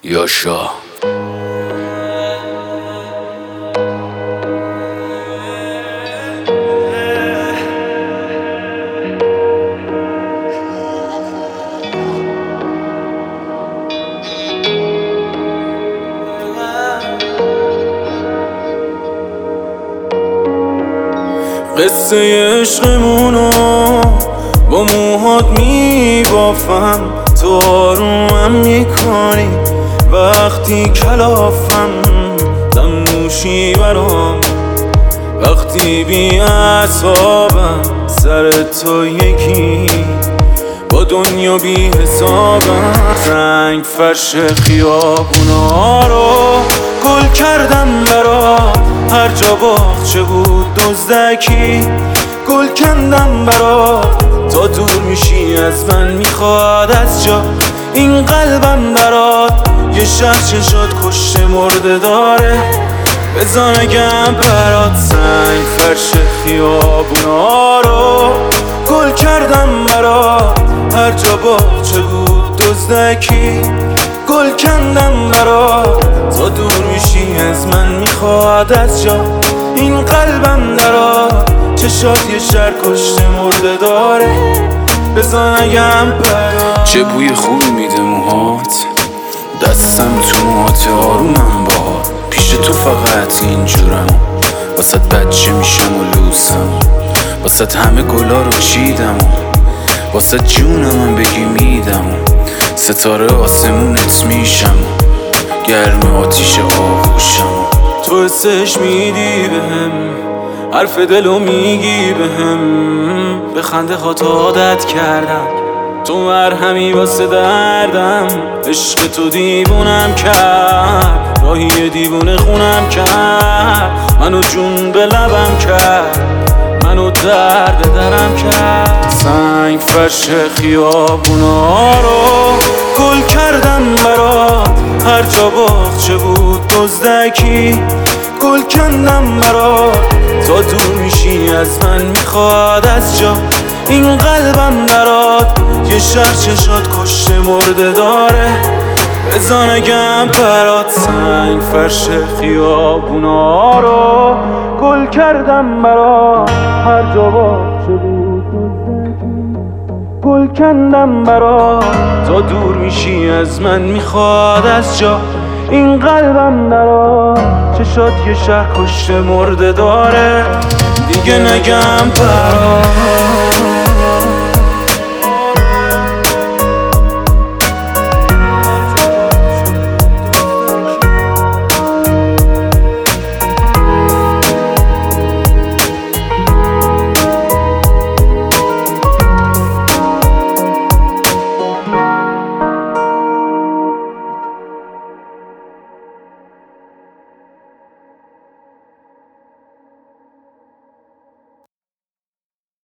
یاشا قصه عشقمونو با موهات میبافم، تو آرومم میکنی وقتی کلافم، دم نوشی برام وقتی بی اعصابم، سر تو یکی با دنیا بی حسابم. رنگ فرش خیابونا رو گل کردم برات، هر جا باغچه بود دزدکی گل کندم برات. تا دور میشی از من میخواد از جا این قلبم برات. یه شهر چشات کشته مرده داره بزا نگم برات. سنگ فرش خیابونا رو گل کردم برات، هر جا باغچه بود دزدکی گل کندم برات. تا دور میشی از من میخواد از جا این قلبم درات. چشات یه شهر کشته مرده داره بزا نگم برات. چه بوی خوبی میده موهات، دستم تو موهات، آرومم باهات. پیش تو فقط اینجورم، واسه بچه میشم و لوسم، واسه همه گلا رو چیدم، واسه جونم بگی میدم، ستاره آسمونت میشم، گرم آتیش آغوشم. تو حسش میدی بهم، حرف دلو میگی بهم، به خنده هات عادت کردم، تو مرهمی واسه دردم. عشق تو دیوونم کرد، راهی دیوونه خونم کرد، منو جون به لبم کرد، منو درد درم کرد. سنگ فرش خیابونا رو گل کردم برات، هر جا باغچه بود دزدکی گل کندم برات. تا دور میشی از من میخواد از جا این قلبم درات. یه شهر چشات کشته مرده داره بزا نگم برات. سنگ فرش خیابونا رو گل کردم برات، هر جا باغچه بود دزدکی گل کندم برات. تا دور میشی از من میخواد از جا این قلبم درات. چشات یه شهر کشته مرده داره دیگه نگم برات.